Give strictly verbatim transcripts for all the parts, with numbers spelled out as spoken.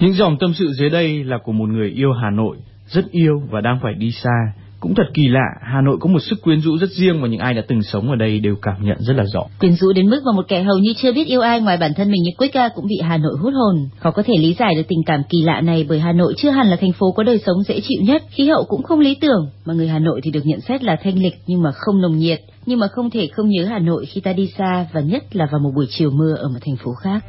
Những dòng tâm sự dưới đây là của một người yêu Hà Nội, rất yêu và đang phải đi xa. Cũng thật kỳ lạ, Hà Nội có một sức quyến rũ rất riêng mà những ai đã từng sống ở đây đều cảm nhận rất là rõ. Quyến rũ đến mức mà một kẻ hầu như chưa biết yêu ai ngoài bản thân mình như Quýt cũng bị Hà Nội hút hồn. Khó có thể lý giải được tình cảm kỳ lạ này bởi Hà Nội chưa hẳn là thành phố có đời sống dễ chịu nhất, khí hậu cũng không lý tưởng, mà người Hà Nội thì được nhận xét là thanh lịch nhưng mà không nồng nhiệt. Nhưng mà không thể không nhớ Hà Nội khi ta đi xa, và nhất là vào một buổi chiều mưa ở một thành phố khác.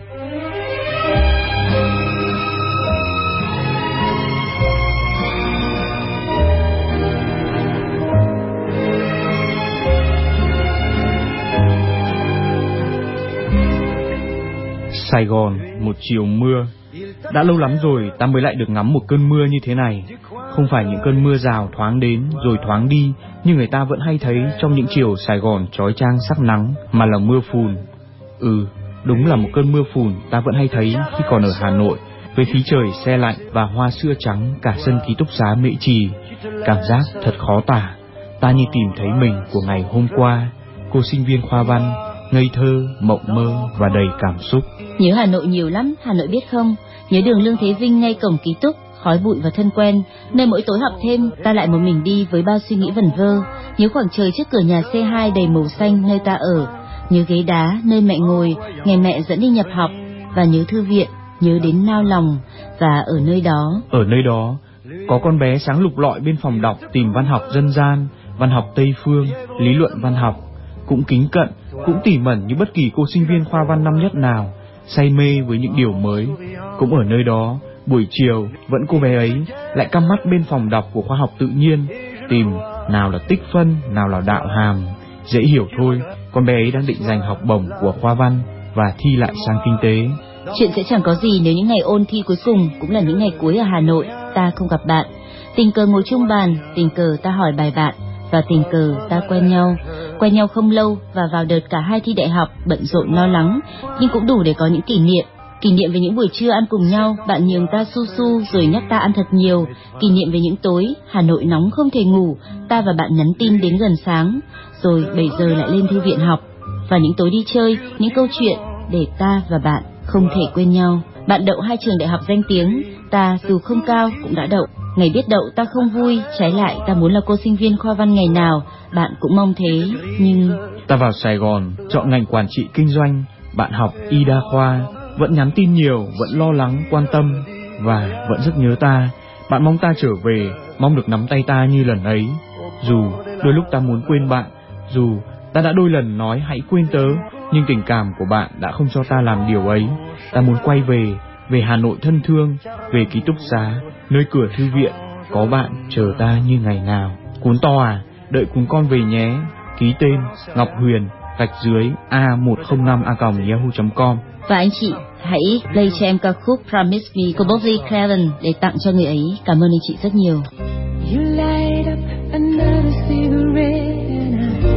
Sài Gòn, một chiều mưa. Đã lâu lắm rồi ta mới lại được ngắm một cơn mưa như thế này. Không phải những cơn mưa rào thoáng đến rồi thoáng đi như người ta vẫn hay thấy trong những chiều Sài Gòn chói chang sắc nắng, mà là mưa phùn. Ừ, đúng là một cơn mưa phùn ta vẫn hay thấy khi còn ở Hà Nội, với khí trời se lạnh và hoa sữa trắng cả sân ký túc xá Mễ Trì. Cảm giác thật khó tả. Ta như tìm thấy mình của ngày hôm qua, cô sinh viên khoa văn, ngây thơ, mộng mơ và đầy cảm xúc. Nhớ Hà Nội nhiều lắm, Hà Nội biết không? Nhớ đường Lương Thế Vinh ngay cổng ký túc, khói bụi và thân quen, nơi mỗi tối học thêm ta lại một mình đi với bao suy nghĩ vẩn vơ. Nhớ khoảng trời trước cửa nhà xê hai đầy màu xanh nơi ta ở. Nhớ ghế đá nơi mẹ ngồi, ngày mẹ dẫn đi nhập học. Và nhớ thư viện, nhớ đến nao lòng. Và ở nơi đó, Ở nơi đó có con bé sáng lục lọi bên phòng đọc tìm văn học dân gian, văn học Tây phương, lý luận văn học. Cũng kính cận, cũng tỉ mẩn như bất kỳ cô sinh viên khoa văn năm nhất nào, say mê với những điều mới. Cũng ở nơi đó, buổi chiều vẫn cô bé ấy lại căm mắt bên phòng đọc của khoa học tự nhiên, tìm nào là tích phân, nào là đạo hàm. Dễ hiểu thôi, con bé ấy đang định giành học bổng của khoa văn và thi lại sang kinh tế. Chuyện sẽ chẳng có gì nếu những ngày ôn thi cuối cùng cũng là những ngày cuối ở Hà Nội, ta không gặp bạn. Tình cờ ngồi chung bàn, tình cờ ta hỏi bài bạn, và tình cờ ta quen nhau. Quen nhau không lâu và vào đợt cả hai thi đại học, bận rộn lo lắng, nhưng cũng đủ để có những kỷ niệm. Kỷ niệm về những buổi trưa ăn cùng nhau, bạn nhường ta su su rồi nhắc ta ăn thật nhiều. Kỷ niệm về những tối Hà Nội nóng không thể ngủ, ta và bạn nhắn tin đến gần sáng, rồi bảy giờ lại lên thư viện học. Và những tối đi chơi, những câu chuyện để ta và bạn không thể quên nhau. Bạn đậu hai trường đại học danh tiếng, ta dù không cao cũng đã đậu. Ngày biết đậu ta không vui, trái lại ta muốn là cô sinh viên khoa văn ngày nào, bạn cũng mong thế, nhưng... Ta vào Sài Gòn, chọn ngành quản trị kinh doanh, bạn học y đa khoa, vẫn nhắn tin nhiều, vẫn lo lắng, quan tâm, và vẫn rất nhớ ta. Bạn mong ta trở về, mong được nắm tay ta như lần ấy. Dù đôi lúc ta muốn quên bạn, dù ta đã đôi lần nói hãy quên tớ, nhưng tình cảm của bạn đã không cho ta làm điều ấy. Ta muốn quay về, về Hà Nội thân thương, về ký túc xá, nơi cửa thư viện, có bạn chờ ta như ngày nào. Cuốn to à, đợi cuốn con về nhé. Ký tên Ngọc Huyền, gạch dưới a một không năm a còng yahoo chấm com. Và anh chị hãy play cho em ca khúc Promise Me của Bobby Craven để tặng cho người ấy. Cảm ơn anh chị rất nhiều. You light up another cigarette and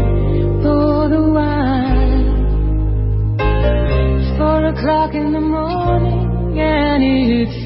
I pour the wine. It's four o'clock in the morning and it's